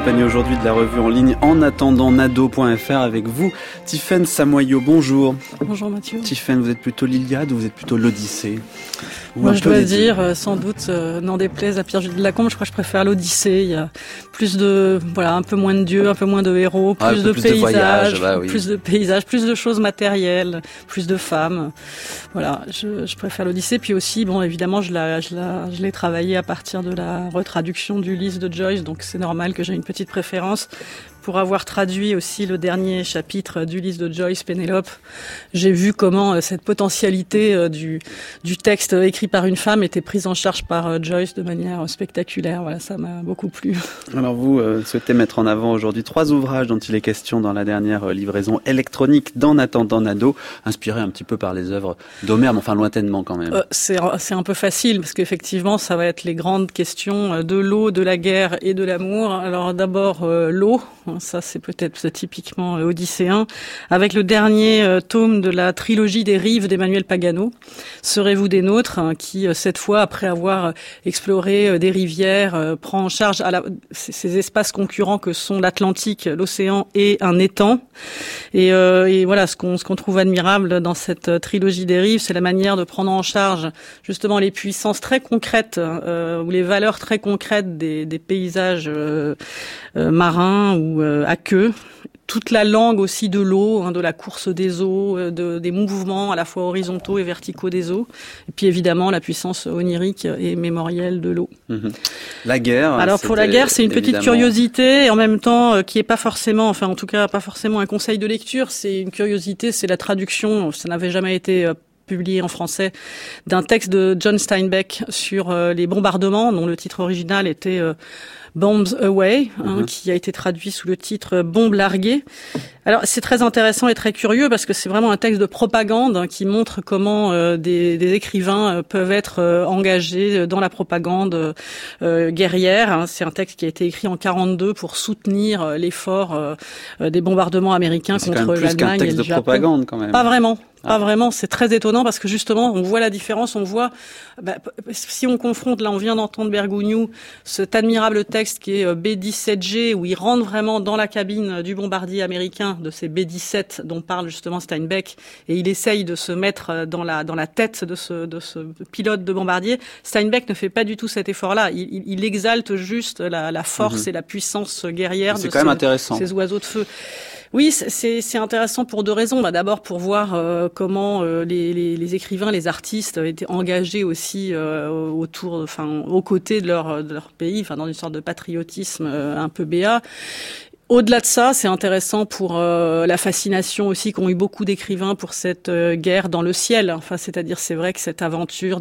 compagnie aujourd'hui de la revue en ligne En attendant Nado.fr avec vous, Tiffaine Samoyau. Bonjour. Bonjour Mathieu. Tiffaine, vous êtes plutôt l'Iliade ou vous êtes plutôt l'Odyssée? Moi, je dois dire, sans doute, n'en déplaise à Pierre-Gilles de Lacombe, je crois que je préfère l'Odyssée. Il y a plus de, un peu moins de dieux, un peu moins de héros, plus de paysages, plus de paysages, plus de choses matérielles, plus de femmes. Voilà, je préfère l'Odyssée. Puis aussi, évidemment, je l'ai travaillé à partir de la retraduction d'Ulysse de Joyce, donc c'est normal que j'ai une petite préférence. Pour avoir traduit aussi le dernier chapitre d'Ulysse de Joyce, Pénélope, j'ai vu comment cette potentialité du texte écrit par une femme était prise en charge par Joyce de manière spectaculaire. Voilà, ça m'a beaucoup plu. Alors vous souhaitez mettre en avant aujourd'hui 3 ouvrages dont il est question dans la dernière livraison électronique d'En attendant Nado, inspirés un petit peu par les œuvres d'Homère, mais enfin lointainement quand même. C'est un peu facile parce qu'effectivement ça va être les grandes questions de l'eau, de la guerre et de l'amour. Alors d'abord l'eau. Ça, c'est peut-être typiquement odysséen. Avec le dernier tome de la trilogie des rives d'Emmanuel Pagano, Serez-vous des nôtres, qui, cette fois, après avoir exploré des rivières, prend en charge ces espaces concurrents que sont l'Atlantique, l'océan et un étang. Et voilà, ce qu'on trouve admirable dans cette trilogie des rives, c'est la manière de prendre en charge justement les puissances très concrètes ou les valeurs très concrètes des paysages marins ou à queue, toute la langue aussi de l'eau, de la course des eaux, des mouvements à la fois horizontaux et verticaux des eaux, et puis évidemment la puissance onirique et mémorielle de l'eau. La guerre. Alors pour la guerre, c'est une petite curiosité, et en même temps qui est pas forcément, en tout cas pas forcément un conseil de lecture, c'est une curiosité, c'est la traduction, ça n'avait jamais été publié en français, d'un texte de John Steinbeck sur les bombardements, dont le titre original était Bombs Away, qui a été traduit sous le titre Bombes larguées. Alors c'est très intéressant et très curieux parce que c'est vraiment un texte de propagande qui montre comment des écrivains peuvent être engagés dans la propagande guerrière. C'est un texte qui a été écrit en 1942 pour soutenir l'effort des bombardements américains contre l'Allemagne et le Japon. C'est quand même plus qu'un texte de propagande quand même. Pas vraiment. Pas vraiment, c'est très étonnant parce que justement, on voit la différence, on voit, si on confronte, là on vient d'entendre Bergogneau, cet admirable texte qui est B-17G, où il rentre vraiment dans la cabine du bombardier américain, de ces B-17 dont parle justement Steinbeck, et il essaye de se mettre dans la tête de ce pilote de bombardier. Steinbeck ne fait pas du tout cet effort-là, il exalte juste la force et la puissance guerrière de ces oiseaux de feu. Oui, c'est intéressant pour 2 raisons. D'abord pour voir comment les écrivains, les artistes étaient engagés aussi aux côtés de leur pays, dans une sorte de patriotisme un peu béat. Au-delà de ça, c'est intéressant pour la fascination aussi qu'ont eu beaucoup d'écrivains pour cette guerre dans le ciel. C'est-à-dire, c'est vrai que cette aventure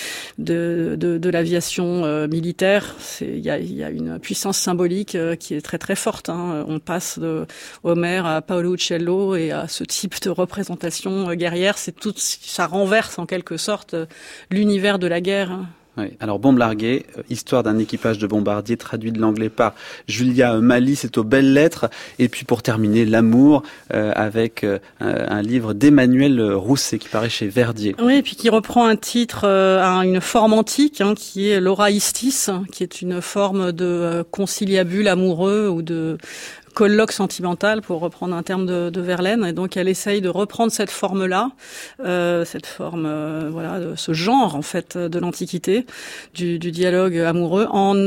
de l'aviation militaire, il y a une puissance symbolique qui est très très forte. On passe de Homère à Paolo Uccello et à ce type de représentation guerrière. Ça renverse en quelque sorte l'univers de la guerre. Oui. Alors, Bombes larguées, histoire d'un équipage de bombardiers traduit de l'anglais par Julia Mali, c'est aux belles lettres. Et puis pour terminer, l'amour avec un livre d'Emmanuel Rousset qui paraît chez Verdier. Oui, et puis qui reprend un titre à une forme antique qui est l'oraistis, qui est une forme de conciliabule amoureux ou de colloque sentimental, pour reprendre un terme de Verlaine. Et donc, elle essaye de reprendre cette forme-là, cette forme, de ce genre, en fait, de l'Antiquité, du dialogue amoureux,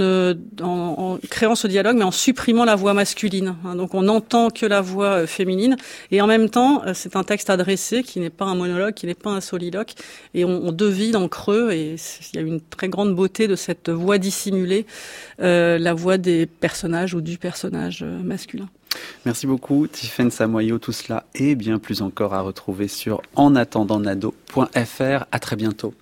en créant ce dialogue, mais en supprimant la voix masculine. Donc, on n'entend que la voix féminine. Et en même temps, c'est un texte adressé, qui n'est pas un monologue, qui n'est pas un soliloque. Et on devine en creux, et il y a une très grande beauté de cette voix dissimulée, la voix des personnages ou du personnage masculin. Merci beaucoup Tiffaine Samoyau. Tout cela et bien plus encore à retrouver sur enattendangnado.fr. À très bientôt.